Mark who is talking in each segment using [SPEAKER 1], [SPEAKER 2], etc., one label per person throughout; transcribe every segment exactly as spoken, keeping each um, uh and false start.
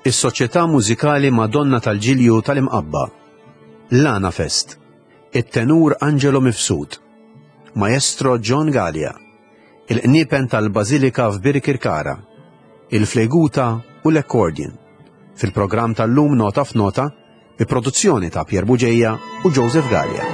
[SPEAKER 1] Is-Soċjetà Mużikali Madonna tal-Ġilju tal-Imqabba, Lana Fest, it-tenur Angelo Mifsud, Maestro John Gallia, il-qniepen tal-Bażilika f'Birkirkara, il-Fleguta u l-Accordion. Fil-programm tal-lum Nota f'Nota bi produzzjoni ta' Pier Buġejja u Joseph Gallia.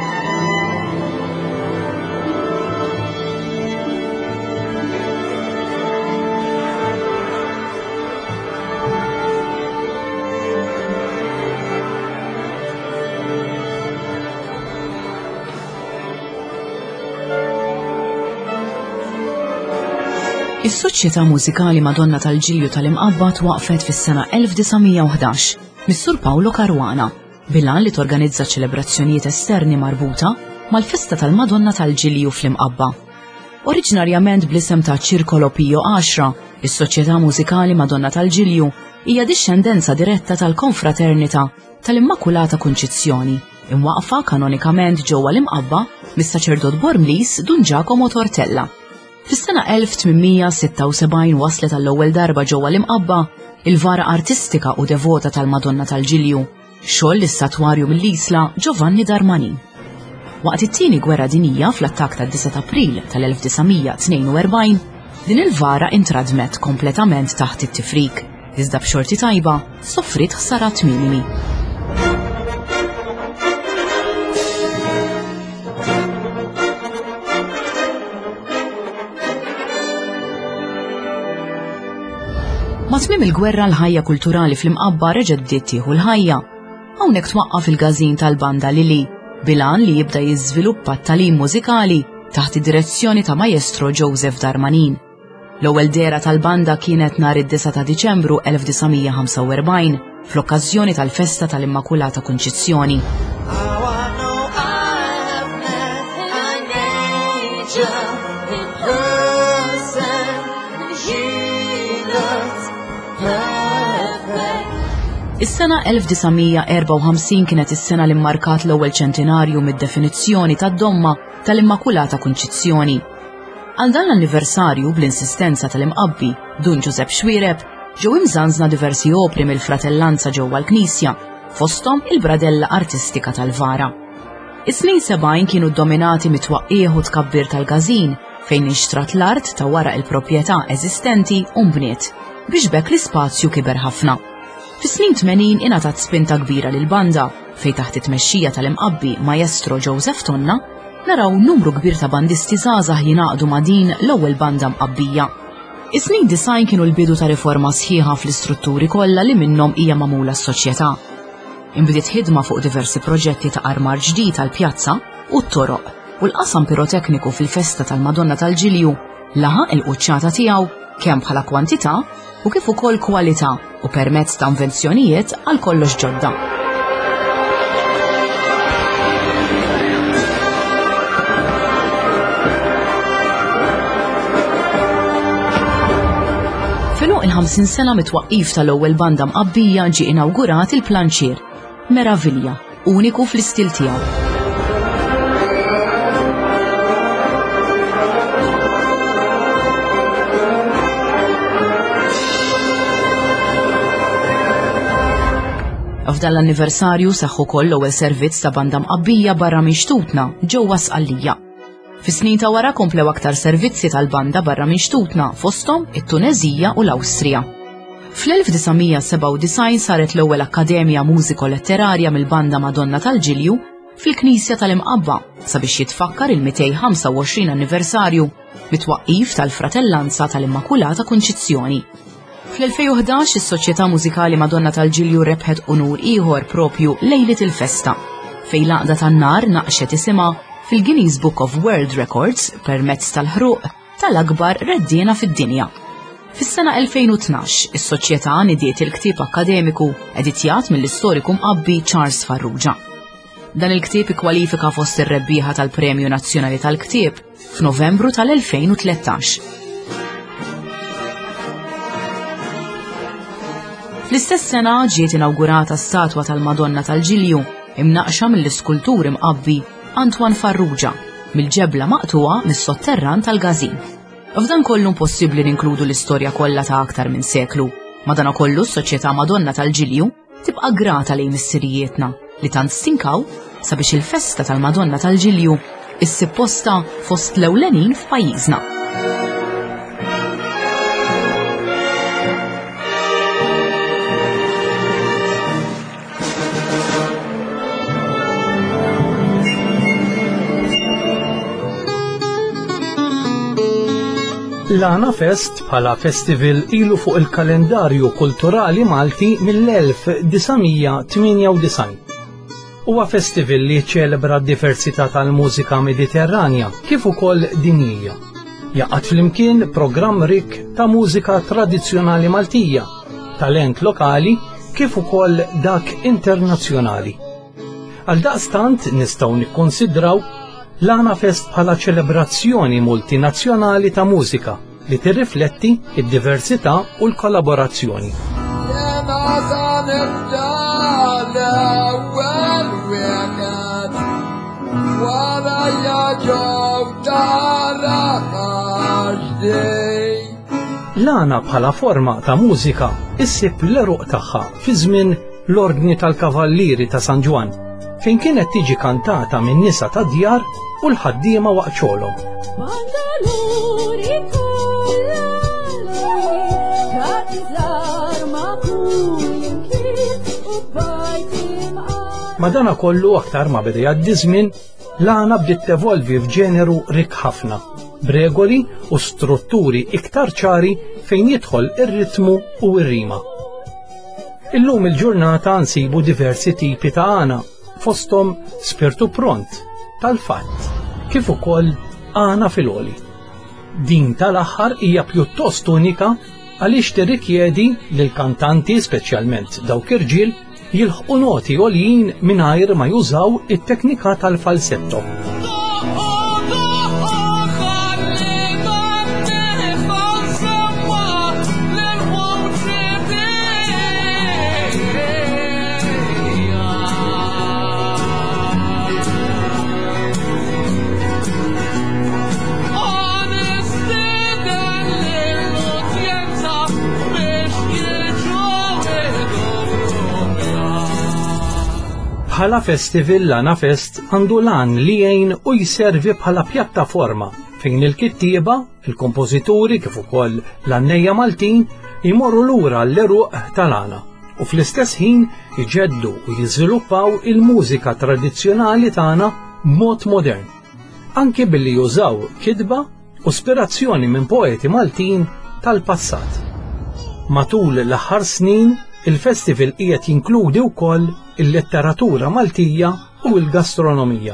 [SPEAKER 2] Is-Soċjetà Mużikali Madonna tal-Ġilju tal-Imqabba twaqfet fis-sena elf tisa' u ħdax mis-Sur Paolo Caruana bilan li torganizza ċelebrazzjonijiet esterni marbuta mal-Festa tal-Madonna tal-Ġilju fl-Imqabba. Oriġinarjament bl-isem ta' Ċirkolo Pio għaxra, is-Soċjetà Mużikali Madonna tal-Ġilju hija dixxendenza diretta tal-Konfraternità tal-Immakulata Kunċizzjoni, imwaqfa kanonikament ġewwa l-Imqabba mis-Saċerdot Bormlis Dun Giacomo Tortella. Fis-sena elf tminmija sitta u sebgħin waslet għall-ewwel darba ġewwa l-Imqabba il-vara artistika u devota tal-Madonna tal-Ġilju, xogħol lis-statwarju mill-Isla Giovanni Darmanin. Waqt it-tieni gwerra dinjija fl-attakk tad-disa' April tal-elf tisamija tnejn u erbgħin, din il-vara intradmet kompletament taħt it-tifrik, iżda b'xorti tajba soffrit ħsarat minimi. Ma tmiem il-gwerra l-ħajja kulturali fl-Imqabba reġgħet bdiet tieħu l-ħajja. Hawnhekk twaqqaf il-Gażin tal-Banda Lili, bilan li jibda jiżviluppa t-tagħlim mużikali taħt id-direzzjoni ta' Maestro Joseph Darmanin. L-ewwel dehra tal-banda kienet nhar id-disa' ta' Diċembru elf tisamija ħamsa u erbgħin fl-okkażjoni tal-Festa tal-Immakulata Kunċizzjoni. Is-sena elf tisamija erba' u ħamsin kienet is-sena li mmarkat l-ewwel ċentenarju mid-definizzjoni tad-domma tal-Immakulata Kunċizzjoni. Għal dan l-anniversarju bl-insistenza tal-imqabbi Dun Giuseppe Xwiereb ġew imżanżna diversi opri mill-fratellanza ġewwa l-Knisja, fosthom il-bradella artistika tal-vara. Is-snin sebgħin kienu ddominati mit-twaqqieħ u tkabbir tal-Gażin fejn inxtrat l-art ta' wara il-proprjetà eżistenti u mbniet biex bekk l-ispazju kiber ħafna. Fis-snin tmenin ingħatat spinta kbira lil banda fejn taħt it-tmexxija tal-imqabbi Maestro Joseph Tonna naraw numru kbir ta' bandisti żgħażagħ jingħaqdu ma' din l-ewwel banda mqabbija. Is-snin disajn kienu l-bidu ta' riforma sħiħa fl-istrutturi kollha li minnhom hija magħmula s-soċjetà. Inbidiet ħidma fuq diversi proġetti ta' armar ġdid tal-pjazza u t-toroq u l-qasam pirotekniku fil-Festa tal-Madonna tal-Ġilju laħaq il-quċċata tiegħu kemm bħala kwantità u kif ukoll kwalità u permezz ta' invenzjonijiet għal kollox ġodda. Filuq il-ħamsin sena mit-twaqqif tal-ewwel banda mqabbija ġie inawgurat il-Planċir, Meraviglia, uniku fl-istil tiegħu. F'dan l-anniversarju saħħu koll l-ewwel servizz ta' banda mqabbija barra minn Xtutna ġewwa Sqallija. Fis-snin ta' wara komplew aktar servizzi tal-banda barra minn Xtutna fosthom it-Tuneżija u l-Awstrija. Fl-elf tisamija seba' u disgħin saret l-ewwel Akkademja Mużiko-Letterarja mill-Banda Madonna tal-Ġilju fil-Knisja tal-Imqabba sabiex jitfakkar il-mitej ħamsa u għoxrin anniversarju mit-twaqqif tal-Fratellanza tal-Immakulata Kunċizzjoni. Fl-elfejn u ħdax is-Soċjetà Mużikali Madonna tal-Ġilju rebħet unur ieħor propju lejlet il-festa, fejn l-għaqda tan-nar naqxet isimha fil-Guinness Book of World Records permezz tal-ħruq tal-akbar reddiena fid-dinja. Fis-sena elfejn u tnax is-soċjetà nidiet il-ktieb akademiku editjat mill-istoriku mqabbi Charles Farrugia. Dan il-ktieb ikkwalifika fost ir-rebbieħa tal-Premju Nazzjonali tal-Ktieb f'Novembru tal-elfejn u tlettax. Fl-istess sena ġiet inawgurata statwa tal-Madonna tal-Ġilju imnaqxa mill-iskultur imqabbi Antoine Farrugia mill-ġebla maqtuwa mis-sotterran tal-Gażin. F'dan kollu possibbli ninkludu l-istorja kollha ta' aktar minn seklu Madankollu s-Soċjetà Madonna tal-Ġilju tibqa' grata lejn missirijietna li tant stinkaw sabiex il-festa tal-Madonna tal-Ġilju issib posta fost l-ewlenin f'pajjiżna.
[SPEAKER 3] L-Għana Fest bħala festival ilu fuq il-kalendarju kulturali Malti mill-elf disajn tminja u disajn. Huwa festival li ċelebra d-diversità tal-mużika mediterranja kif ukoll dinjija. Jaqgħad flimkien programm rik ta' mużika tradizzjonali Maltija, talent lokali kif ukoll dak internazzjonali. Għal daqstant nistgħu nikkonsidraw l-Għana Fest bħala ċelebrazzjoni multinazzjonali ta' mużika li tirrifletti id-diversità u l-kollaborazzjoni. L-Għana bħala forma ta' mużika issib l-eruq tagħha fi żmien l-Ordni tal-Kavallieri ta' San Ġwan, fejn kienet tiġi kantata minn nisa ta' djar u l-ħaddiema waqt xogħolhom. Madana kollu aktar ma beda jgħaddi żmien, l-Għana bdiet tevolvi f'ġeneru rik ħafna, b'regoli u strutturi iktar ċari fejn jidħol ir-ritmu u r-rima. Illum il-ġurnata nsibu diversi tipi ta' għana, fosthom spirtu pront, tal-fatt, kif ukoll għana fil-oli. Din tal-aħħar hija pjuttost unika għaliex tirrikjedi li l-kantanti, speċjalment dawk irġiel, jilħqu noti għoljin mingħajr ma jużaw it-teknika tal-falsetto. Bħala festival l-Għana Fest għandu lan li jgħin u jservi bħala pjattaforma fejn il-kittieba, il-kompożituri kif ukoll l-għannejja Maltin jmorru lura l-eruq tal-għana u fl-istess ħin jġeddu u jiżviluppaw il-mużika tradizzjonali tagħna b'mod modern, anke billi jużaw kitba u ispirazzjoni minn poeti Maltin tal-passat. Matul l-aħħar snin il-festival qiegħed jinkludi wkoll il-letteratura Maltija u l-gastronomija.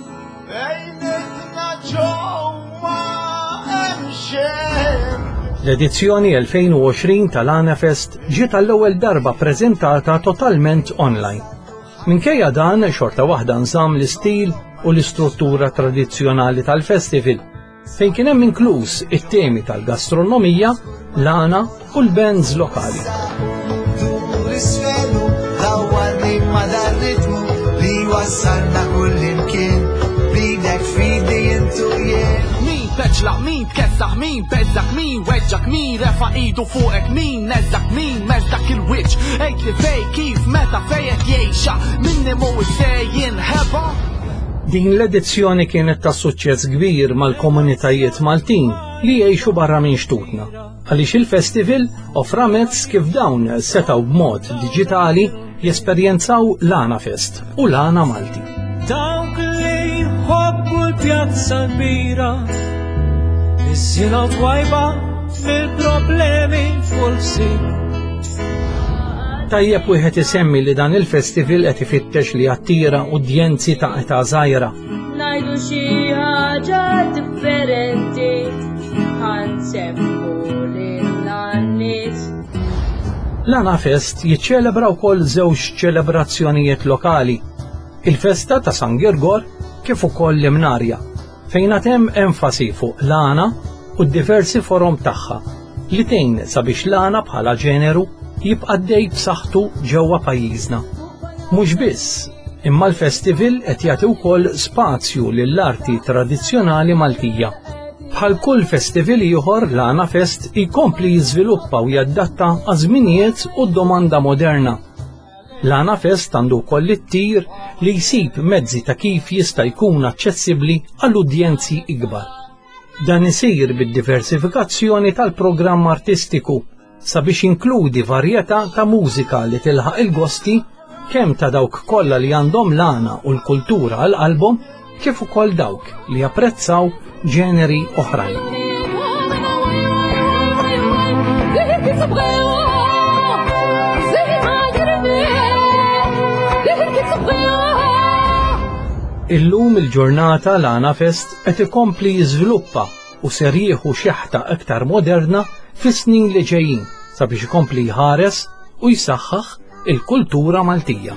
[SPEAKER 3] L-edizzjoni elfejn u għoxrin tal-Għana Fest ġiet għall-ewwel darba ppreżentata totalment online. Minkejja dan xorta waħda nżamm l-istil u l-istruttura tradizzjonali tal-festival, fejn kien hemm inkluż it-temi tal-gastronomija, l-għana u l-bands lokali.
[SPEAKER 4] Min peċlaq, min tkessaħ, min bezzak, min weġġak, min refa idu fuqek, min nezzak, min meżdak il-wiċ, ejt li fej kif meta fejek jiexa, minni mu sejjin ħeba.
[SPEAKER 3] Din l-edizzjoni kienet ta' suċċess kbir mal-komunitajiet Maltin li jgħixu barra minn xtutna, għaliex il-festival offra mezz kif dawn setaw b'mod diġitali jesperjenzaw l-Għana Fest u l-Għana Malti.
[SPEAKER 5] Dawk li jħobbu l-pjazza kbira, iżjina twajba fil-problemi fulsi.
[SPEAKER 3] Tajjeb wieħed isemmi li dan il-festival qed ifittex li attira udjenzi ta' età żgħira.
[SPEAKER 6] Ngħidu xi ħaġa differenti ħansemmu lin-nies.
[SPEAKER 3] L-Għana Fest jiċċelebra wkoll żewġ ċelebrazzjonijiet lokali, il-festa ta' San Girgor kif ukoll l-Imnarja, fejn hemm enfasi fuq l-għana u d-diversi forom tagħha li tgħin sabiex l-għana bħala ġeneru jibqa' dej b'saħħtu ġewwa pajjiżna. Mhux biss, imma l-festival qed jagħti wkoll spazju lill-arti tradizzjonali Maltija Bħal kull festival ieħor l-Għana Fest jkompli jiżviluppa u jaddatta għażminijiet u d-domanda moderna. L-Għana Fest għandu wkoll it-tir li jsib mezzi ta' kif jista' jkun aċċessibbli għall-udjenzi ikbar. Dan isir bid-diversifikazzjoni tal-programm artistiku sabiex inkludi varjetà ta' mużika li tilħaq il-gosti kemm ta' dawk kollha li għandhom l-għana u l-kultura għal qalbhom kif ukoll dawk li japprezzaw ġeneri oħrajn. Illum il-ġurnata l-Għana Fest qed ikompli jiżviluppa u ser jieħu xeħta iktar moderna fis-snin li ġejjin sabiex ikompli jħares u jsaħħaħ il-kultura Maltija.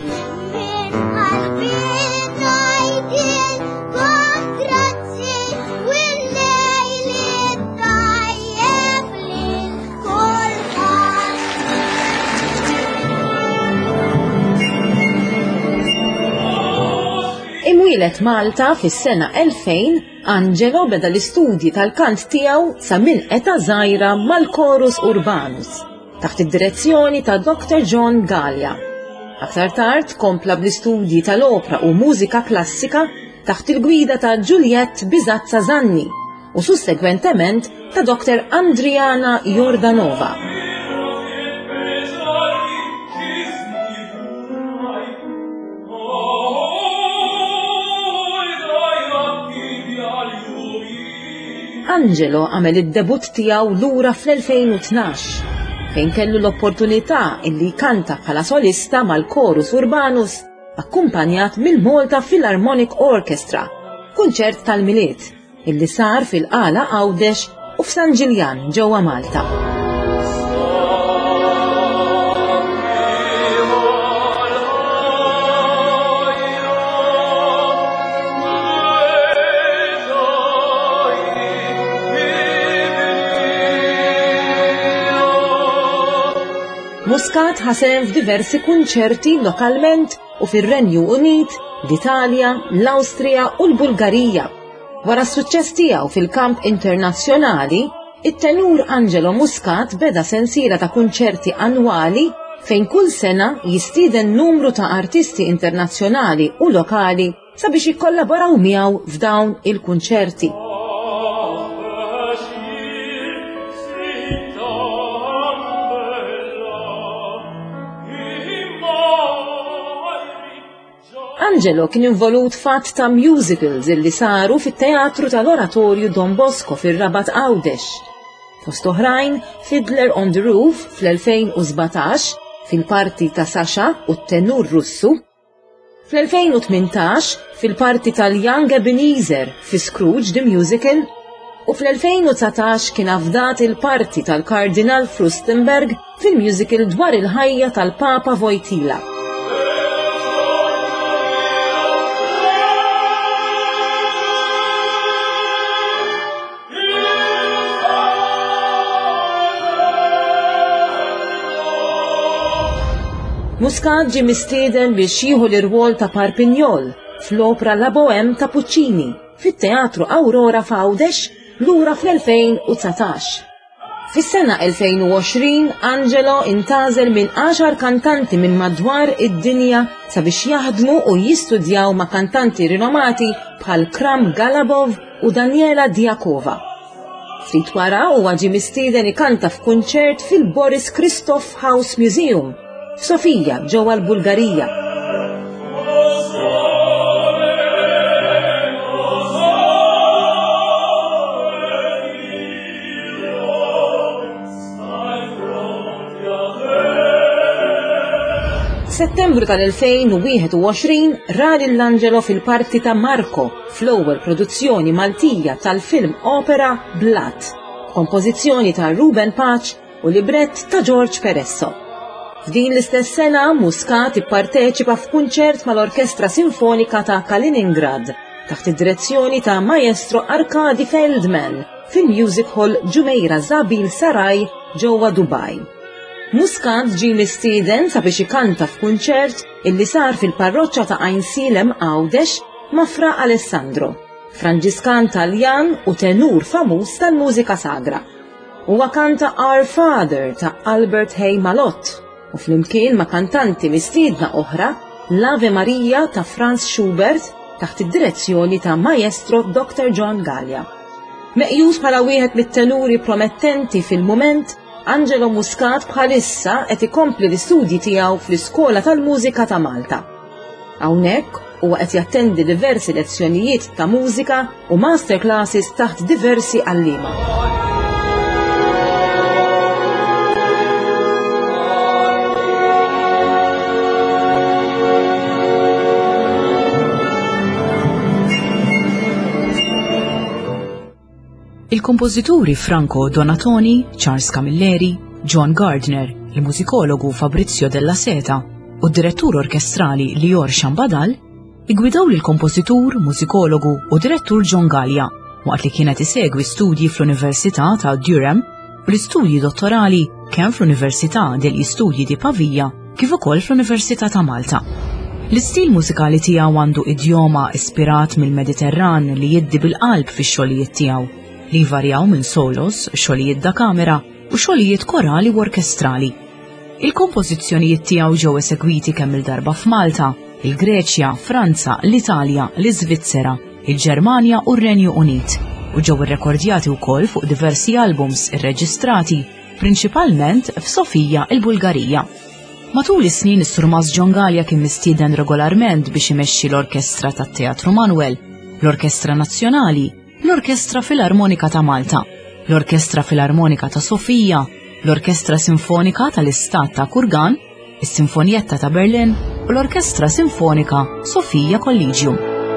[SPEAKER 2] Imwielet Malta fis-sena elfejn, Angelo beda l-istudji tal-kant tiegħu sa minn età żgħira mal-Chorus Urbanus, taħt id-direzzjoni ta' Doktor John Gallia. Aktar tard kompla bl-istudji tal-opra u mużika klassika taħt il-gwida ta' Juliette Bizazza Zanni u sussegwentement ta' Doktor Andriana Jordanova. Angelo għamel id-debut tiegħu lura fl-elfejn u tnax, fejn kellu l-opportunità illi jkanta bħala solista mal-Chorus Urbanus akkumpanjat mill-Malta Philharmonic Orchestra, kunċert tal-miliet illi sar fil-Qala Għawdex u f'San Ġiljan ġewwa Malta. Muscat ħasem f'diversi kunċerti lokalment u fir-Renju Unit, l-Italja, l-Awstrija u l-Bulgarija. Wara s-suċċess tiegħu fil-kamp internazzjonali, it-tenur Angelo Muscat beda sensiela ta' kunċerti annwali fejn kull sena jistieden numru ta' artisti internazzjonali u lokali sabiex jikkollaboraw miegħu f'dawn il-kunċerti. Angelo kien involut fatt ta' musicals illi saru fit-teatru tal-Oratorju Don Bosco fir-Rabat Għawdex. Fost oħrajn Fiddler on the Roof fl-elfejn u sbatax fil-parti ta' Sasha u t-tenur Russu, fl-elfejn u tmintax fil-parti tal-Young Ebenezer fi Scrooge the Musical u fl-elfejn u tsatax kien afdat il-parti tal-Kardinal Frustenberg fil-musical dwar il-ħajja tal-Papa Wojtyla. Muscat ġie mistieden biex jieħu l-irwol ta' Parpignol fl-opra La Bohème ta' Puccini fit-Teatru Aurora f'Għawdex lura fl-elfejn u tsatax. Fis-sena elfejn u għoxrin Angelo intażel minn għaxar kantanti minn madwar id-dinja sabiex jaħdmu u jistudjaw ma' kantanti rinomati bħal Kram Galabov u Daniela Diakova. Ftit wara huwa ġie mistieden ikanta f'kunċert fil-Boris Christoph House Museum f'Sofija ġewwa l-Bulgarija. Settembru tal-elfejn u wieħed u għoxrin ra lill-Angelo fil-parti ta' Marco fl-ewwel produzzjoni Maltija tal-film opera Blood, kompożizzjoni ta' Ruben Paċ u librett ta' George Peresso. F'din l-istess sena Muscat ipparteċipa f'kunċert mal-Orkestra Sinfonika ta' Kaliningrad taħt id-direzzjoni ta' Maestro Arkadi Feldman fil-Music Hall Jumeirah Zabil Saraj ġewwa Dubai. Muscat ġie mistieden sabiex ikanta f'kunċert illi sar fil-parroċċa ta' Għajn Silem Għawdex ma' Fra Alessandro
[SPEAKER 7] Franġiskan Taljan u tenur famuż tal-mużika sagra. Huwa kanta Our Father ta' Albert Hay Malott u flimkien ma' kantanti mistiedna oħra l-Ave Maria ta' Franz Schubert taħt id-direzzjoni ta' Maestro doktor John Gallia. Meqjus bħala wieħed mit-tenuri promettenti fil-mument, Angelo Muscat bħalissa qed ikompli l-istudji tiegħu fl-Iskola tal-Mużika ta' Malta. Hawnhekk huwa qed jattendi diversi lezzjonijiet ta' mużika u masterclasses taħt diversi għalliema.
[SPEAKER 2] Il-kompożituri Franco Donatoni, Charles Camilleri, John Gardner, il-mużikologu Fabrizio Della Seta u d-direttur orkestrali Lior Xambadal igwidaw lill-kompożitur, mużikologu u direttur John Gallia waqt li kienet isegwi studji fl-Università ta' Durham u l-istudji dottorali kemm fl-Università degli Studji di Pavia kif ukoll fl-Università ta' Malta. L-istil mużikali tiegħu għandu idjoma ispirat mill-Mediterran li jiddi bil-qalb fix-xogħlijiet tiegħu li varjaw minn solos, xogħlijiet da kamera u xogħlijiet korali u orkestrali. Il-kompożizzjonijiet tiegħu ġew esegwiti kemm il-darba f'Malta, il-Greċja, Franza, l-Italja, l-Iżvizzera, il-Ġermanja u r-Renju Unit u ġew irrekordjati wkoll fuq diversi albums irreġistrati, prinċipalment f'Sofija, il-Bulgarija. Matul is-snin is-Sur John Gallia kien mistieden regolarment biex imexxi l-Orkestra tat-Teatru Manuel, l-Orkestra Nazzjonali, l-Orkestra Filarmonika ta' Malta, l-Orkestra Filarmonika ta' Sofija, l-Orkestra Sinfonika tal-Istat ta' Kurgan, is-Sinfonietta ta' Berlin u l-Orkestra Sinfonika Sofija Collegium.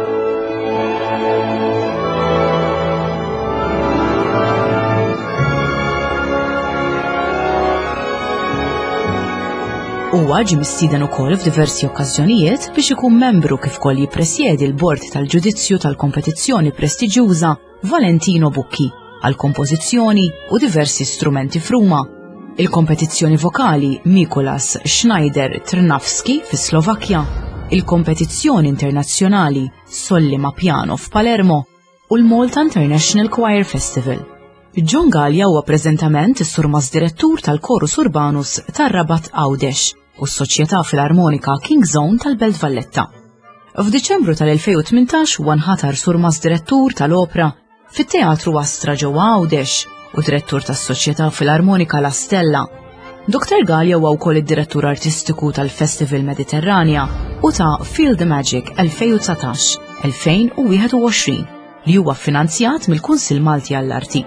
[SPEAKER 2] Huwa ġie mistieden ukoll f'diversi okkażjonijiet biex ikun membru kif ukoll jippresjedi l-bord tal-ġudizzju tal-kompetizzjoni prestiġjuża Valentino Bucchi għal kompożizzjoni u diversi strumenti f'Ruma, il-kompetizzjoni vokali Mikulas Schneider Trnavski fis-Slovakkja, il-kompetizzjoni internazzjonali Solli ma' Piano f'Palermo u l-Malta International Choir Festival. John Gallia huwa preżentament is-surmas direttur tal-Chorus Urbanus tar-Rabat Għawdex u s-Soċjetà Filarmonika King Zone tal-Belt Valletta. F'Diċembru tal-elfejn u tmintax huwa nħatar surmas direttur tal-Opra fit-Teatru Astra ġewwa Għawdex u direttur tas-Soċjetà Filarmonika La Stella. doktor Gallia huwa wkoll id-direttur artistiku tal-Festival Mediterranja u ta' Feel the Magic elfejn u tsatax elfejn u wieħed u għoxrin li huwa ffinanzjat mill-Kunsill Malti għall-Arti.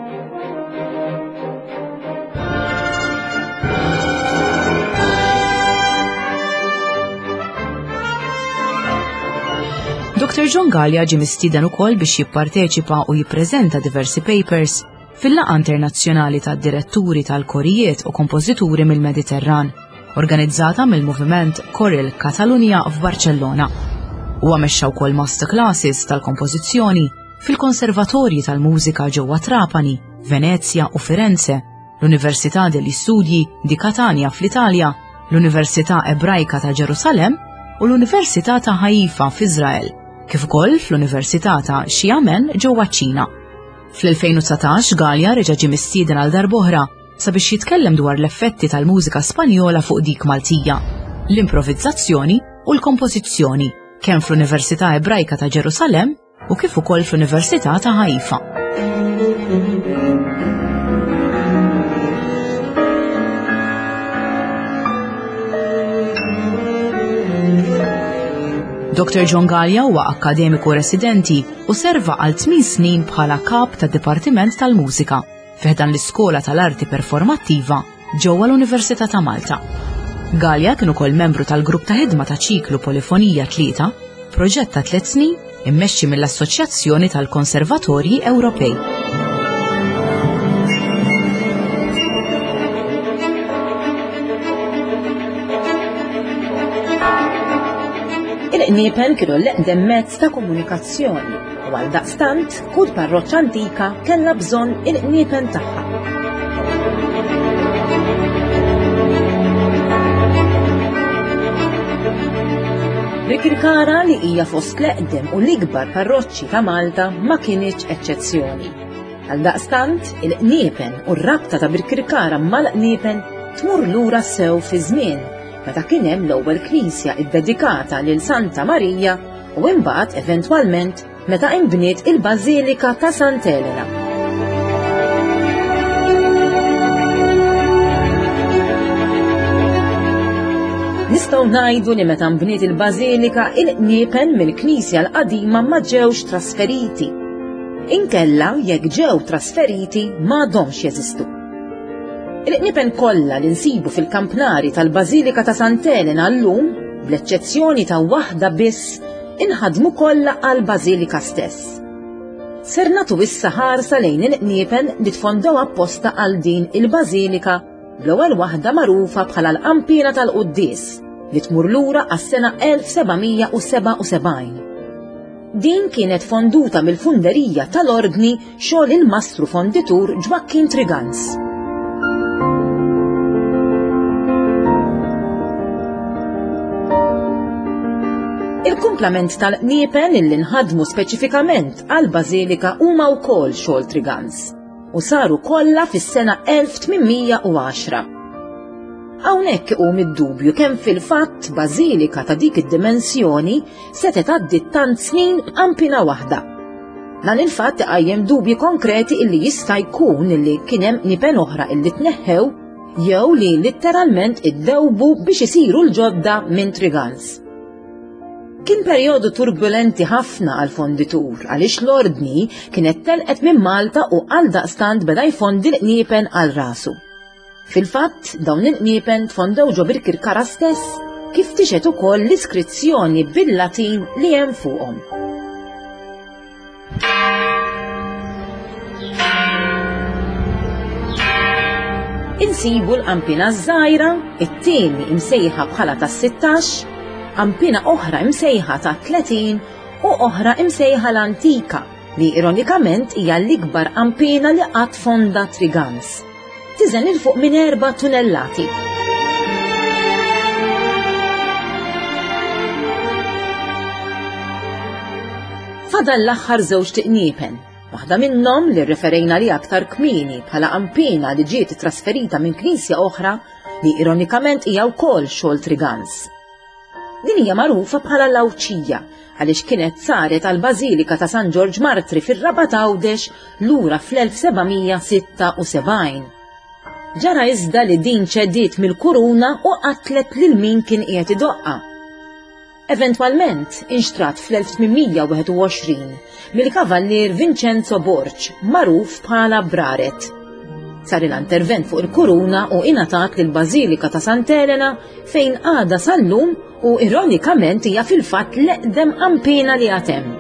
[SPEAKER 2] doktor John Gallia ġie mistieden ukoll biex jipparteċipa u jippreżenta diversi papers fil-laqgħa internazzjonali tad-diretturi tal-korijiet u kompożituri mill-Mediterran, organizzata mill-Moviment Choril Catalunya f'Barcellona. Huwa mexxa wkoll masterclasses tal-kompożizzjoni fil-Konservatorji tal-Mużika ġewwa Trapani, Venezja u Firenze, l-Università degli Studji di Catania fl-Italja, l-Università Ebrajka ta' Ġerusalemm u l-Università ta' Haifa f'Iżrael, kif ukoll fl-Università ta' Xiamen ġewwa ċ-Ċina. Fl-elfejn u tsatax Gallia reġa' ġie mistieden għal darb'oħra sabiex jitkellem dwar l-effetti tal-mużika Spanjola fuq dik Maltija, l-improvizzazzjoni u l-kompożizzjoni kemm fl-Università Ebrajka ta' Ġerusalemm u kif ukoll fl-Università ta' Haifa. doktor John Gallia huwa akkademiku residenti u serva għal tmien snin bħala kap tad-Dipartiment tal-Mużika f'ħdan l-Iskola tal-Arti Performattiva ġewwa l-Università ta' Malta. Gallia kien ukoll membru tal-grupp ta' ħidma ta' ċiklu Polifonija tlieta, proġett ta' tliet snin immexxi mill-Assoċjazzjoni tal-Konservatorji Ewropej.
[SPEAKER 7] Il-qniepen kienu l-eqdem mezz ta' komunikazzjoni u għal daqstant kull parroċċa antika kellha bżonn il-qniepen tagħha. Birkirkara li hija fost l-eqdem u l-ikbar parroċċi ta' Malta ma kienx eċċezzjoni. Għaldaqstant, il-qniepen u r-rabta ta' Birkirkara mal-qniepen tmur lura sew fi żmien meta kien hemm l-ewwel knisja iddedikata lil Santa Marija u imbagħad eventwalment meta inbniet il-Bażilika ta' Sant'Elena. Nistgħu ngħidu li meta nbniet il-Bażilika il-qniepen mill-Knisja l-qadima ma ġewx trasferiti. Inkella jekk ġew trasferiti m'għadhomx jeżistu. Il-qniepen kollha li nsibu fil-kampnari tal-Bażilika ta' Sant'Elena llum, bl-eċċezzjoni ta' waħda biss, inħadmu kollha għall-Bażilika stess. Ser nagħtu issa ħarsa lejn il-qniepen li tfondew apposta għal din il-Bażilika bl-ewwel waħda magħrufa bħala l-Qampina tal-Qudies li tmur lura għas-sena elf sebgħimija u seba' u sebgħin. Din kienet fonduta mill-funderija tal-Ordni xogħol il-Mastru Fonditur Joaquin Trigans. Il-kumplament tal-qniepen illi nħadmu speċifikament għall-Bażilika huma wkoll xogħol Trigans u saru kollha fis-sena elf tminmija u għaxra. Hawnhekk iqum id-dubju kemm fil-fatt Bażilika ta' dik id-dimensjoni setet tgħaddi tant snin b'qampina waħda. Dan il-fatt iqajjem dubji konkreti illi jista' jkun illi kien hemm qniepen oħra illi tneħħew jew li litteralment iddewbu biex isiru l-ġodda minn Trigans. Kien perjodu turbulenti ħafna għal fonditur għaliex l-Ordni kienet telqet minn Malta u għaldaqstant beda jfondi l-qniepen għal rasu. Fil-fatt, dawn il-qniepen tfondew ġo Birkirkara stess kif tixet ukoll l-iskrizzjoni bil-Latin li hemm fuqhom. Insibu l-qampina żgħira, it-tieni imsejħa bħala tas-sittax, qampina oħra imsejħa ta' tletin u oħra imsejħa l-Antika li ironikament hija l-ikbar qampina li qatt fonda Trigans. Tiżen il fuq minn erba' tunellati. Fadal l-aħħar żewġ tiqniepen, waħda minnhom li rreferejna li aktar kmieni bħala qampina li ġiet trasferita minn knisja oħra li ironikament hija wkoll xogħol Trigans. Din hija magħrufa bħala l-Awċija għaliex kienet saret għall Bażilika ta' San Ġorġ Martri fir-Raba' Għawdex lura fl-elf sebgħimija sitta u sebgħin. Ġara iżda li din ċeddiet mill-kuruna u qatlet lil min kien qiegħed idoqqa. Eventwalment inxtrat fl-elf tminmija u wieħed u għoxrin mill-kavallier Vincenzo Borġ, magħruf bħala Braret. Sar l-intervent fuq il-kuruna u ingħatat lill-Bażilika ta' Sant'Elena fejn għadha sal-lum u ironikament hija fil-fatt l-eqdem qampina li għad hemm.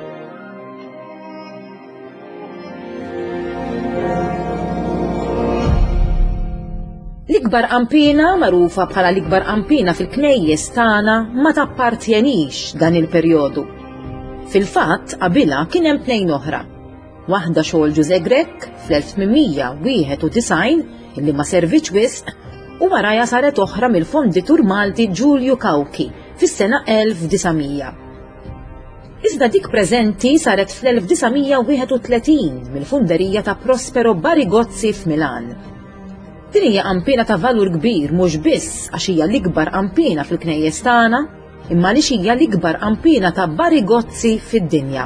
[SPEAKER 7] L-ikbar qampina magħrufa bħala l-ikbar qampina fil-knejjes tagħna ma tappartjenix dan il-perjodu. Fil-fatt qabilha kien hemm tnejn oħra. Waħda xogħol Ġuże Grek fl-elf tminmija u wieħed u tisgħin illi ma servitx wisq u warajja saret oħra mill-fonditur Malti Giulio Cauchi fis-sena elf disamija. Iżda dik preżenti saret fl-elf disamija u wieħed u tletin mill-funderija ta' Prospero Barigozzi f'Milan. Din hija qampina ta' valur kbir mhux biss għax hija l-ikbar qampina fil-knejjes tagħna, imma għaliex hija l-ikbar qampina ta' Barigozzi fid-dinja.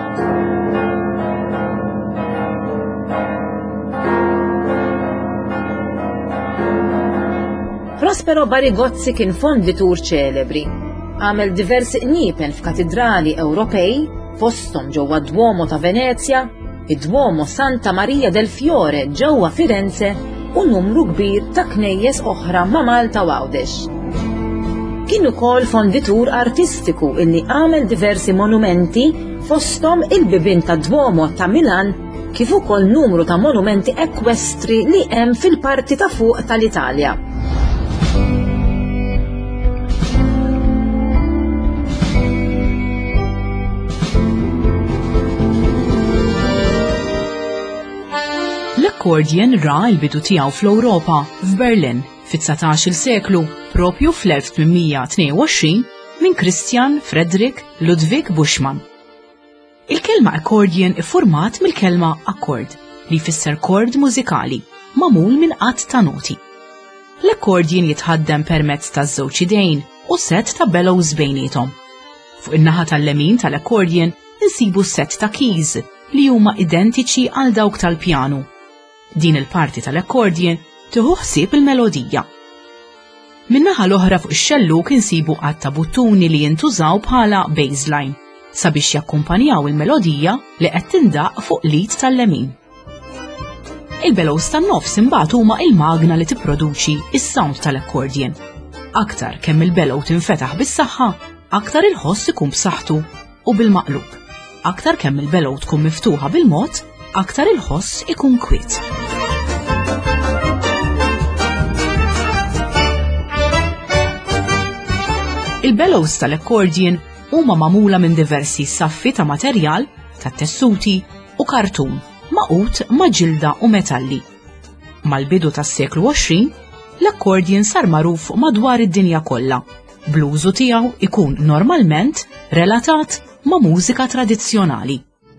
[SPEAKER 7] Prospero Barigozzi kien fonditur ċelebri. Għamel diversi qniepen f'katedrali Ewropej, fosthom ġewwa d-Duomo ta' Venezja, id-Duomo Santa Maria del Fiore ġewwa Firenze u numru kbir ta' knejjes oħra ma' Malta u Għawdex. Kien ukoll fonditur artistiku illi għamel diversi monumenti fosthom il-bibien ta' Duomo ta' Milan kif ukoll numru ta' monumenti ekwestri li hemm fil-parti ta' fuq tal-Italja.
[SPEAKER 2] L-accordion ra l-bidu tiegħu fl-Ewropa f'Berlin fit-tsatax-il seklu propju fl-elf tminmija u tnejn u għoxrin minn Christian Friedrich Ludwig Buschmann. Il-kelma accordion iffurmat mill-kelma accord li jfisser kord mużikali magħmul minn qatt ta' noti. L-accordion jitħaddem permezz ta' żewġ idejn u set ta' bellows bejniethom. Fuq in-naħa tal-lemin tal-accordion insibu set ta' keys li huma identiċi għal dawk tal-pjanu. Din il-parti tal-accordion tieħu ħsieb il-melodija. Min-naħa l-oħra fuq ix-xelluk insibu qatt ta' buttuni li jintużaw bħala bassline sabiex jakkumpanjaw il-melodija li qed tindaq fuq lit tal-lemin. Il-bellows tan-nofs imbagħad huma il-magna li tipproduċi is-sound tal-accordion. Aktar kemm il-bellow tinfetaħ bis-saħħa, aktar il-ħoss ikun b'saħħtu u bil-maqlub. Aktar kemm il-bellow tkun miftuħa bil-mod, aktar il-ħoss ikun kwiet. Il-bellows tal-accordion huma magħmula minn diversi saffi ta' materjal, ta' tessuti u kartun, maqut ma' ġilda u metalli. Mal-bidu tas-seklu għoxrin, l-accordion sar magħruf madwar id-dinja kollha. Bl-użu tiegħu ikun normalment relatat ma' mużika tradizzjonali.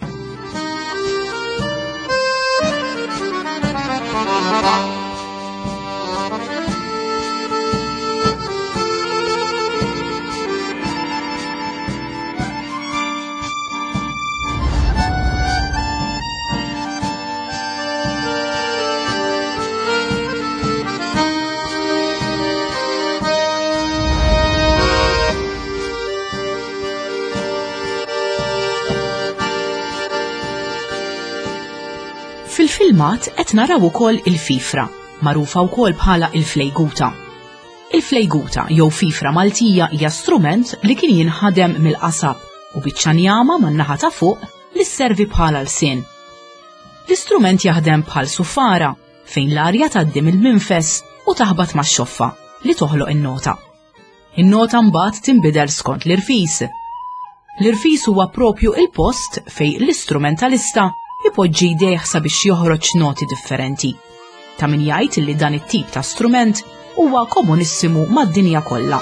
[SPEAKER 2] Fil-filmat qed naraw ukoll il-fifra, magħrufa wkoll bħala il-flejguta. Il-flejguta jew fifra Maltija hija strument li kien jinħadem mill-qasab u biċ-ċanjama man-naħa ta' fuq li sservi bħala l-sin. L-istrument jaħdem bħal suffara fejn l-arja tgħaddi mill-minfes u taħbad max-xoffa li toħloq in-nota. In-nota mbagħad tinbidel skont l-irfis. L-irfis huwa proprju il-post fejn l-istrumentalista ipoġġi jdejh sabiex joħroġ noti differenti. Ta' min jgħid li dan it-tip ta' strument huwa komunissimu mad-dinja kollha.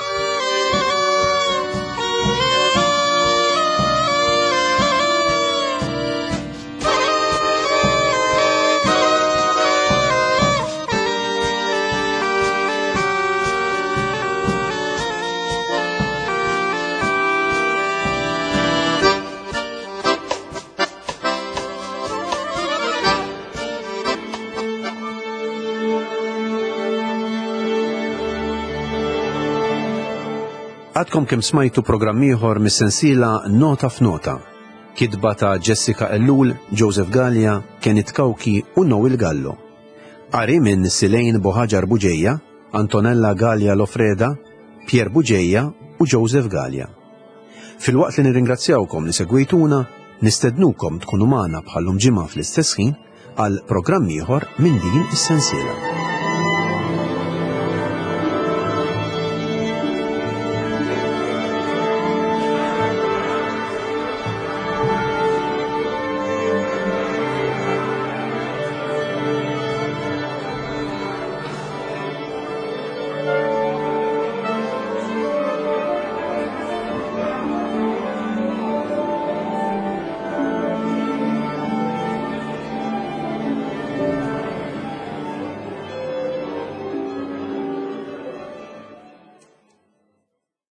[SPEAKER 1] Għadkom kemm smajtu programm ieħor mis-sensiela Nota f'Nota, kitba ta' Jessica Ellul, Joseph Gallia, Kenneth Kawki u Noel Gallo. Qari minn Silejn Boħaġar Buġejja, Antonella Gallia Lofreda, Pier Buġejja u Joseph Gallia. Fil-waqt li nirringrazzjawkom li segwejtuna, nistednukom tkunu magħna bħallum ġimgħa fl-istess ħin għal programm ieħor minn din is-sensiela.